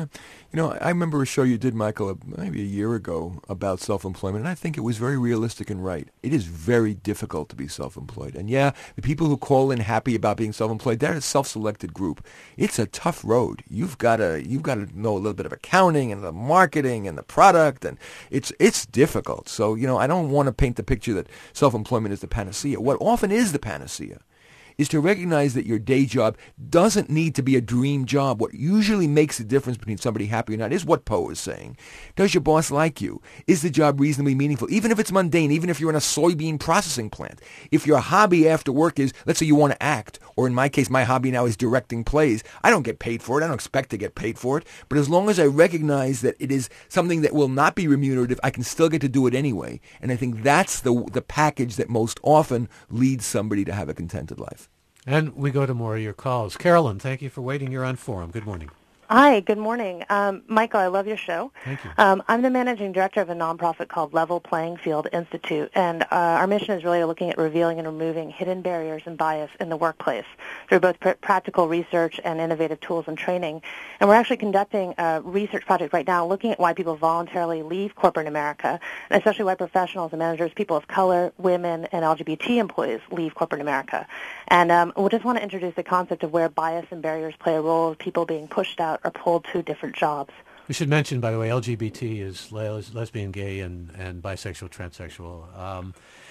I remember a show you did, Michael, maybe a year ago about self-employment, and I think it was very realistic and right. It is very difficult to be self-employed. And yeah, the people who call in happy about being self-employed, they're a self-selected group. It's a tough road. You've got to know a little bit of accounting and the marketing and the product, and it's difficult. So, I don't want to paint the picture that self-employment is the panacea. What often is the panacea is to recognize that your day job doesn't need to be a dream job. What usually makes the difference between somebody happy or not is what Poe is saying. Does your boss like you? Is the job reasonably meaningful? Even if it's mundane, even if you're in a soybean processing plant. If your hobby after work is, let's say you want to act, or in my case, my hobby now is directing plays. I don't get paid for it. I don't expect to get paid for it. But as long as I recognize that it is something that will not be remunerative, I can still get to do it anyway. And I think that's the package that most often leads somebody to have a contented life. And we go to more of your calls. Carolyn, thank you for waiting. You're on Forum. Good morning. Hi, good morning. Michael, I love your show. Thank you. I'm the managing director of a nonprofit called Level Playing Field Institute, and our mission is really looking at revealing and removing hidden barriers and bias in the workplace through both practical research and innovative tools and training. And we're actually conducting a research project right now looking at why people voluntarily leave corporate America, and especially why professionals and managers, people of color, women, and LGBT employees leave corporate America. And we just want to introduce the concept of where bias and barriers play a role of people being pushed out or pulled to different jobs. We should mention, by the way, LGBT is lesbian, gay, and bisexual, transsexual.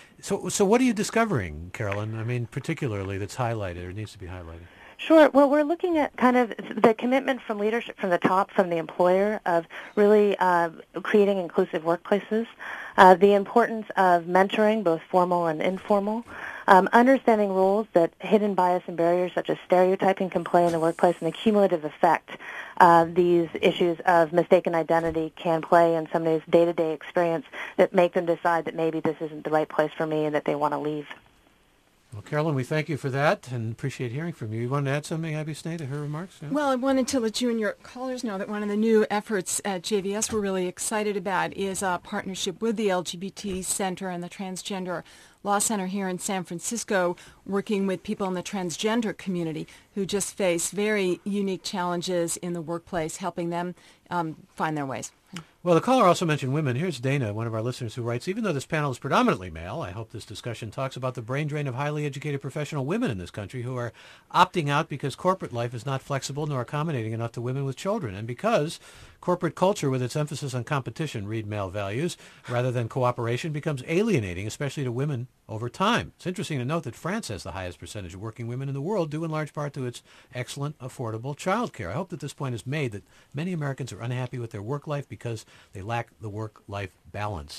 So what are you discovering, Carolyn? I mean, particularly that's highlighted or needs to be highlighted? Sure. Well, we're looking at kind of the commitment from leadership from the top, from the employer, of really creating inclusive workplaces, the importance of mentoring, both formal and informal, understanding roles that hidden bias and barriers such as stereotyping can play in the workplace, and the cumulative effect these issues of mistaken identity can play in somebody's day-to-day experience that make them decide that maybe this isn't the right place for me and that they want to leave. Well, Carolyn, we thank you for that and appreciate hearing from you. You want to add something, Abby Snee, to her remarks? Yeah? Well, I wanted to let you and your callers know that one of the new efforts at JVS we're really excited about is a partnership with the LGBT Center and the Transgender Law Center here in San Francisco, working with people in the transgender community who just face very unique challenges in the workplace, helping them find their ways. Well, the caller also mentioned women. Here's Dana, one of our listeners, who writes, even though this panel is predominantly male, I hope this discussion talks about the brain drain of highly educated professional women in this country who are opting out because corporate life is not flexible nor accommodating enough to women with children, and because corporate culture, with its emphasis on competition, read male values, rather than cooperation, becomes alienating, especially to women over time. It's interesting to note that France has the highest percentage of working women in the world, due in large part to its excellent, affordable child care. I hope that this point is made that many Americans are unhappy with their work life because they lack the work-life balance.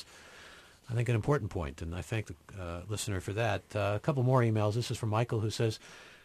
I think an important point, and I thank the listener for that. A couple more emails. This is from Michael, who says,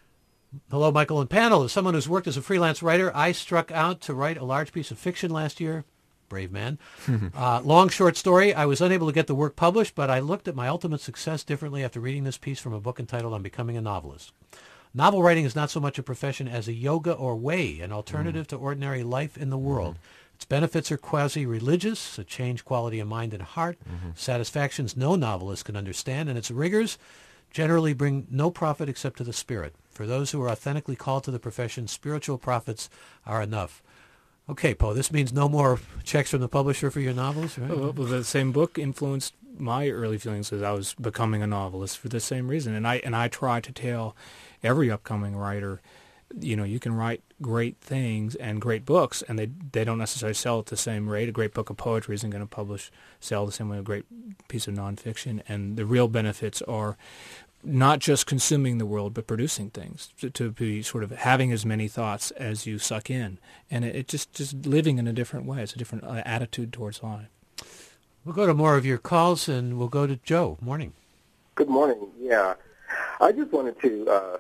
hello, Michael and panel. As someone who's worked as a freelance writer, I struck out to write a large piece of fiction last year. Brave man. Long short story. I was unable to get the work published, but I looked at my ultimate success differently after reading this piece from a book entitled On Becoming a Novelist. Novel writing is not so much a profession as a yoga or way, an alternative to ordinary life in the world. Its benefits are quasi-religious, a changed quality of mind and heart, satisfactions no novelist can understand, and its rigors generally bring no profit except to the spirit. For those who are authentically called to the profession, spiritual profits are enough. Okay, Poe, this means no more checks from the publisher for your novels, right? Well, the same book influenced my early feelings as I was becoming a novelist for the same reason. And I try to tell every upcoming writer, you know, you can write great things and great books, and they don't necessarily sell at the same rate. A great book of poetry isn't going to sell the same way a great piece of nonfiction. And the real benefits are not just consuming the world, but producing things, to be sort of having as many thoughts as you suck in. And it just living in a different way. It's a different attitude towards life. We'll go to more of your calls, and we'll go to Joe. Morning. Good morning. Yeah. I just wanted to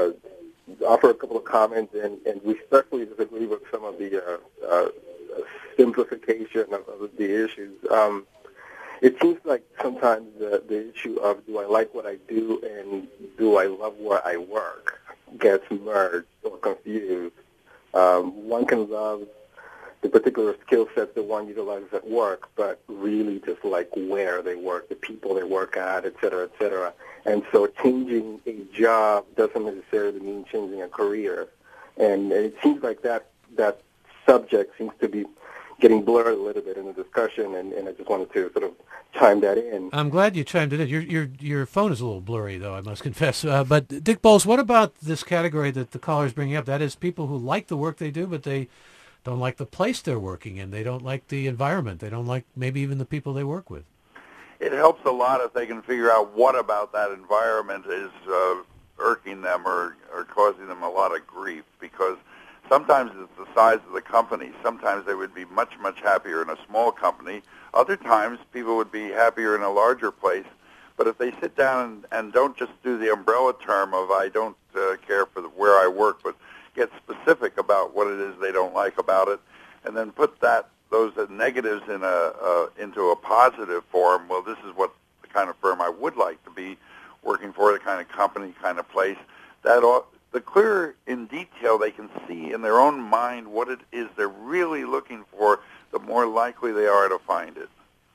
offer a couple of comments and respectfully disagree with some of the simplification of the issues. It seems like sometimes the issue of do I like what I do and do I love where I work gets merged or confused. One can love the particular skill set that one utilizes at work, but really just like where they work, the people they work at, et cetera, et cetera. And so changing a job doesn't necessarily mean changing a career. And it seems like that subject seems to be getting blurred a little bit in the discussion, and I just wanted to sort of chime that in. I'm glad you chimed it in. Your phone is a little blurry, though, I must confess. But Dick Bowles, what about this category that the caller's bringing up? That is people who like the work they do, but they don't like the place they're working in. They don't like the environment. They don't like maybe even the people they work with. It helps a lot if they can figure out what about that environment is irking them or causing them a lot of grief, because sometimes it's the size of the company. Sometimes they would be much, much happier in a small company. Other times people would be happier in a larger place. But if they sit down and don't just do the umbrella term of I don't care for where I work, but get specific about what it is they don't like about it, and then put those negatives into a positive form. Well, this is what the kind of firm I would like to be working for, the kind of company, kind of place. The clearer in detail they can see in their own mind what it is they're really looking for, the more likely they are to find it.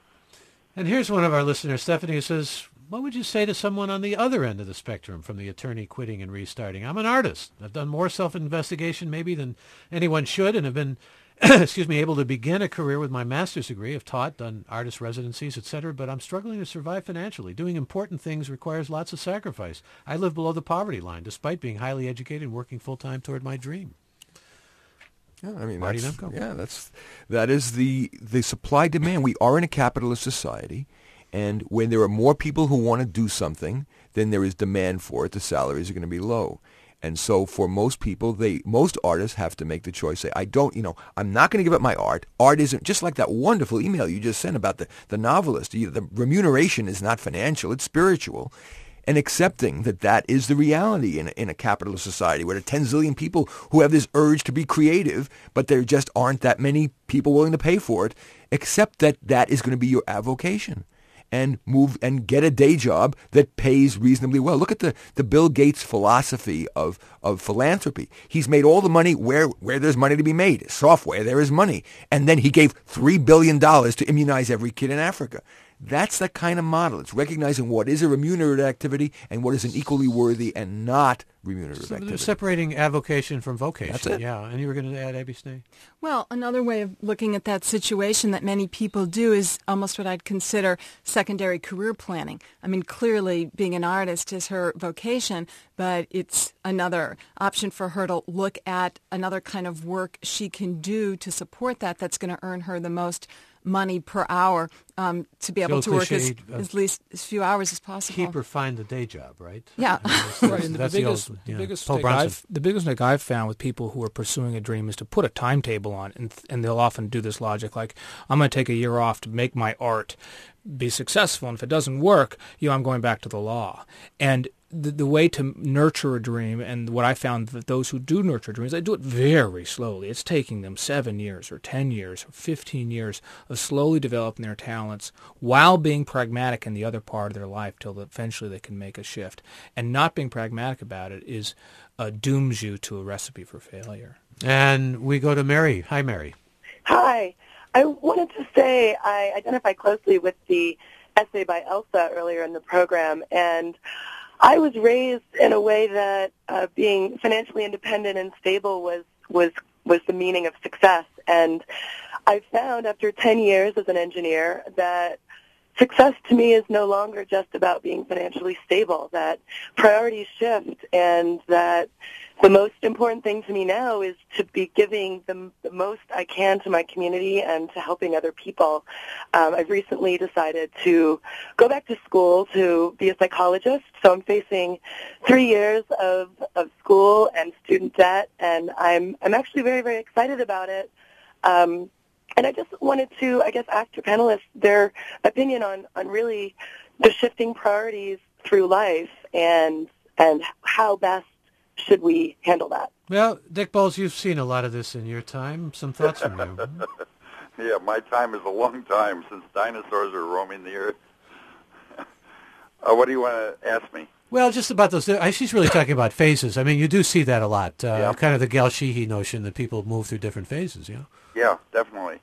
And here's one of our listeners, Stephanie, who says, what would you say to someone on the other end of the spectrum from the attorney quitting and restarting? I'm an artist. I've done more self-investigation maybe than anyone should, and have been able to begin a career with my master's degree. I've taught, done artist residencies, etc., but I'm struggling to survive financially. Doing important things requires lots of sacrifice. I live below the poverty line, despite being highly educated and working full-time toward my dream. Yeah, I mean, that is the supply-demand. We are in a capitalist society, and when there are more people who want to do something, then there is demand for it. The salaries are going to be low. And so for most people, most artists have to make the choice, say, I'm not going to give up my art. Art isn't, just like that wonderful email you just sent about the novelist. The remuneration is not financial, it's spiritual. And accepting that is the reality in a capitalist society where there are 10 zillion people who have this urge to be creative, but there just aren't that many people willing to pay for it. Accept that is going to be your avocation. And move and get a day job that pays reasonably well. Look at the Bill Gates philosophy of philanthropy. He's made all the money where there's money to be made. Software, there is money. And then he gave $3 billion to immunize every kid in Africa. That's the kind of model. It's recognizing what is a remunerative activity and what is an equally worthy and not remunerative activity. Separating avocation from vocation. That's it. Yeah. And you were going to add, Abby Snee? Well, another way of looking at that situation that many people do is almost what I'd consider secondary career planning. I mean, clearly being an artist is her vocation, but it's another option for her to look at another kind of work she can do to support that that's going to earn her the most money per hour to be able to work as least as few hours as possible. Keep or find the day job, right? Yeah. Right. And the biggest mistake I've found with people who are pursuing a dream is to put a timetable on, and they'll often do this logic like, I'm going to take a year off to make my art be successful, and if it doesn't work, I'm going back to the law. And the way to nurture a dream, and what I found that those who do nurture dreams, they do it very slowly. It's taking them 7 years or 10 years or 15 years of slowly developing their talents while being pragmatic in the other part of their life till eventually they can make a shift. And not being pragmatic about it is dooms you to a recipe for failure. And we go to Mary. Hi, Mary. Hi. I wanted to say I identify closely with the essay by Elsa earlier in the program, and I was raised in a way that being financially independent and stable was the meaning of success. And I found after 10 years as an engineer that success to me is no longer just about being financially stable, that priorities shift, and that the most important thing to me now is to be giving the most I can to my community and to helping other people. I've recently decided to go back to school to be a psychologist, so I'm facing 3 years of school and student debt, and I'm actually very, very excited about it. And I just wanted to, ask your panelists their opinion on really the shifting priorities through life and how best should we handle that. Well, Dick Bowles, you've seen a lot of this in your time. Some thoughts from you? Yeah, my time is a long time since dinosaurs are roaming the earth. What do you want to ask me? Well, just about those. She's really talking about phases. I mean, you do see that a lot. Kind of the Gelshihi notion that people move through different phases, Yeah, definitely.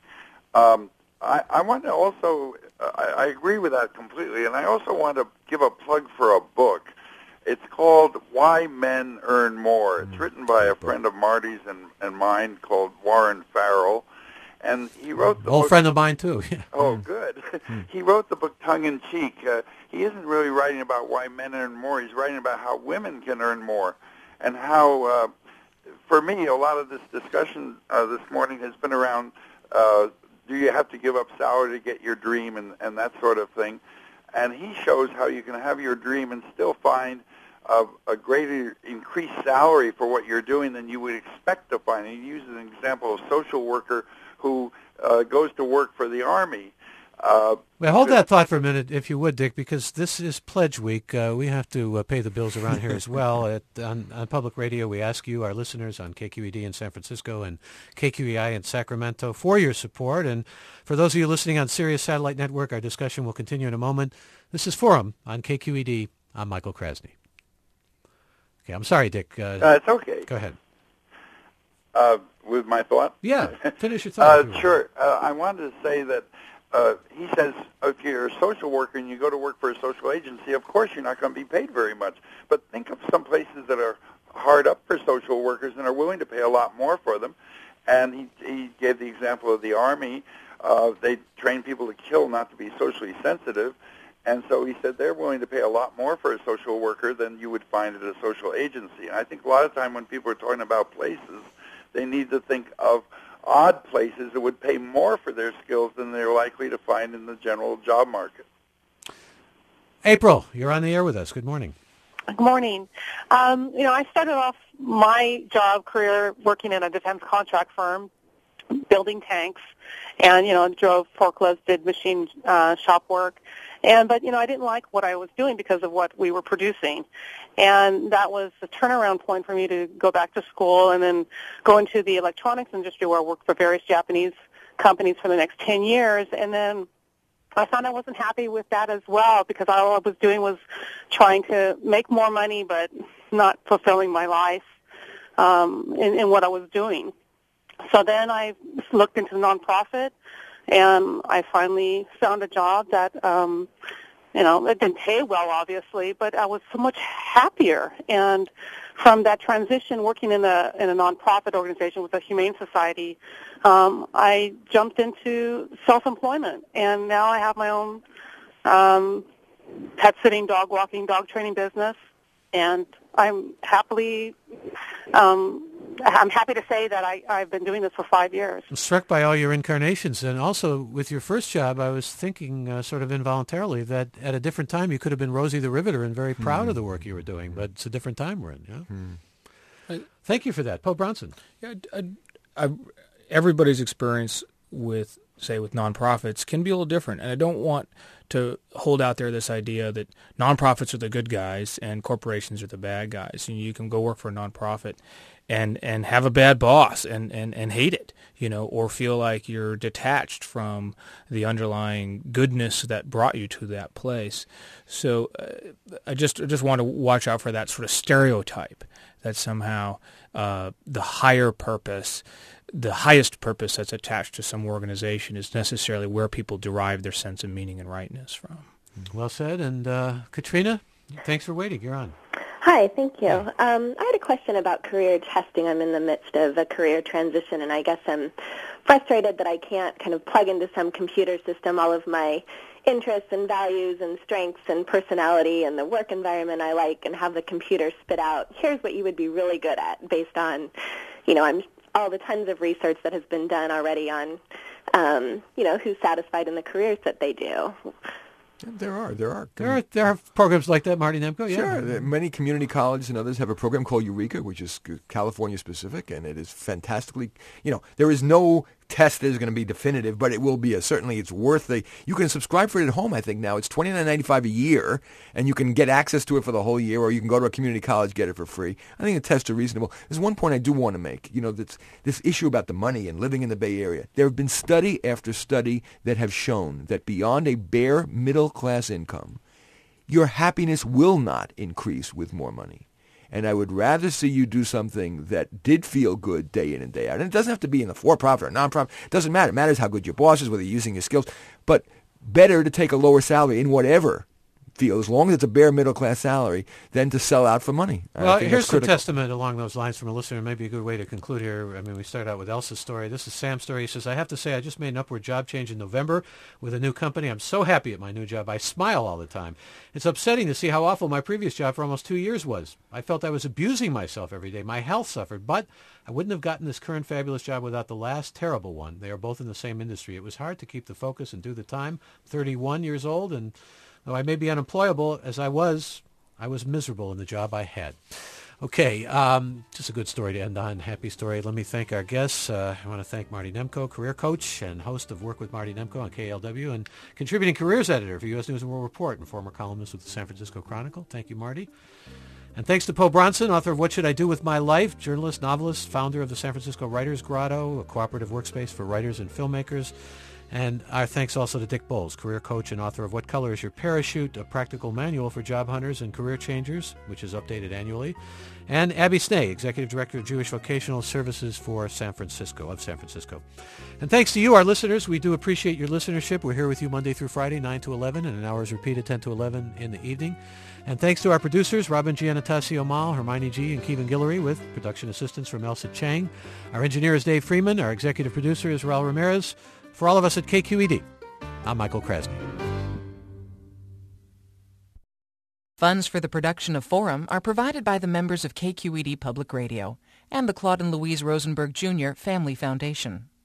I want to also, I agree with that completely, and I also want to give a plug for a book. It's called Why Men Earn More. It's written by a friend of Marty's and mine called Warren Farrell. And he wrote the old book, friend of mine, too. Oh, good. He wrote the book tongue-in-cheek. He isn't really writing about why men earn more. He's writing about how women can earn more and how, for me, a lot of this discussion this morning has been around do you have to give up salary to get your dream and that sort of thing. And he shows how you can have your dream and still find a greater increased salary for what you're doing than you would expect to find. And he uses an example of a social worker who goes to work for the Army. Well, hold that thought for a minute, if you would, Dick, because this is Pledge Week. We have to pay the bills around here as well. On public radio, we ask you, our listeners on KQED in San Francisco and KQEI in Sacramento, for your support. And for those of you listening on Sirius Satellite Network, our discussion will continue in a moment. This is Forum on KQED. I'm Michael Krasny. Okay, I'm sorry, Dick. It's okay. Go ahead. With my thought? Yeah, finish your thought. Sure. I wanted to say that he says if you're a social worker and you go to work for a social agency, of course you're not going to be paid very much. But think of some places that are hard up for social workers and are willing to pay a lot more for them. And he gave the example of the Army. They train people to kill, not to be socially sensitive. And so he said they're willing to pay a lot more for a social worker than you would find at a social agency. And I think a lot of time when people are talking about places, they need to think of odd places that would pay more for their skills than they're likely to find in the general job market. April, you're on the air with us. Good morning. Good morning. I started off my job career working in a defense contract firm, building tanks, and, drove forklifts, did machine shop work. But I didn't like what I was doing because of what we were producing. And that was the turnaround point for me to go back to school and then go into the electronics industry where I worked for various Japanese companies for the next 10 years. And then I found I wasn't happy with that as well because all I was doing was trying to make more money but not fulfilling my life in what I was doing. So then I looked into nonprofit and I finally found a job that, it didn't pay well, obviously, but I was so much happier. And from that transition, working in a nonprofit organization with a humane society, I jumped into self-employment, and now I have my own pet sitting, dog walking, dog training business, and I'm happy to say that I've been doing this for 5 years. I'm struck by all your incarnations, and also with your first job, I was thinking sort of involuntarily that at a different time you could have been Rosie the Riveter and very proud of the work you were doing, but it's a different time we're in. Yeah. Thank you for that. Poe Bronson. Yeah, everybody's experience with nonprofits can be a little different, and I don't want to hold out there this idea that nonprofits are the good guys and corporations are the bad guys. You can go work for a nonprofit and have a bad boss and hate it, or feel like you're detached from the underlying goodness that brought you to that place. So I just want to watch out for that sort of stereotype that somehow the higher purpose, the highest purpose that's attached to some organization is necessarily where people derive their sense of meaning and rightness from. Well said. And Katrina, thanks for waiting. You're on. Hi, thank you. I had a question about career testing. I'm in the midst of a career transition, and I guess I'm frustrated that I can't kind of plug into some computer system all of my interests and values and strengths and personality and the work environment I like and have the computer spit out, here's what you would be really good at based on, all the tons of research that has been done already on, who's satisfied in the careers that they do. There are programs like that, Marty Nemko. Yeah. Sure. Many community colleges and others have a program called Eureka, which is California specific, and it is fantastically. There is no test that is going to be definitive, but it will be certainly it's worth you can subscribe for it at home. I think now it's $29.95 a year, and you can get access to it for the whole year, or you can go to a community college, get it for free. I think the tests are reasonable. There's one point I do want to make. This issue about the money and living in the Bay Area. There have been study after study that have shown that beyond a bare middle class income, your happiness will not increase with more money. And I would rather see you do something that did feel good day in and day out. And it doesn't have to be in a for-profit or a non-profit. It doesn't matter. It matters how good your boss is, whether you're using your skills. But better to take a lower salary in whatever field, as long as it's a bare middle-class salary, than to sell out for money. Well, here's some testament along those lines from a listener. Maybe a good way to conclude here. I mean, we started out with Elsa's story. This is Sam's story. He says, I have to say I just made an upward job change in November with a new company. I'm so happy at my new job. I smile all the time. It's upsetting to see how awful my previous job for almost 2 years was. I felt I was abusing myself every day. My health suffered, but I wouldn't have gotten this current fabulous job without the last terrible one. They are both in the same industry. It was hard to keep the focus and do the time. 31 years old, and though I may be unemployable as I was miserable in the job I had. Okay, just a good story to end on. Happy story. Let me thank our guests. I want to thank Marty Nemko, career coach and host of Work with Marty Nemko on KLW, and contributing careers editor for U.S. News and World Report and former columnist with the San Francisco Chronicle. Thank you, Marty. And thanks to Poe Bronson, author of What Should I Do With My Life, journalist, novelist, founder of the San Francisco Writers Grotto, a cooperative workspace for writers and filmmakers. And our thanks also to Dick Bowles, career coach and author of What Color Is Your Parachute, a practical manual for job hunters and career changers, which is updated annually. And Abby Snay, executive director of Jewish Vocational Services for San Francisco. And thanks to you, our listeners. We do appreciate your listenership. We're here with you Monday through Friday, 9 to 11, and an hour is repeated 10 to 11 in the evening. And thanks to our producers, Robin Giannatasio Mal, Hermione G., and Kevin Guillory, with production assistance from Elsa Chang. Our engineer is Dave Freeman. Our executive producer is Raul Ramirez. For all of us at KQED, I'm Michael Krasny. Funds for the production of Forum are provided by the members of KQED Public Radio and the Claude and Louise Rosenberg Jr. Family Foundation.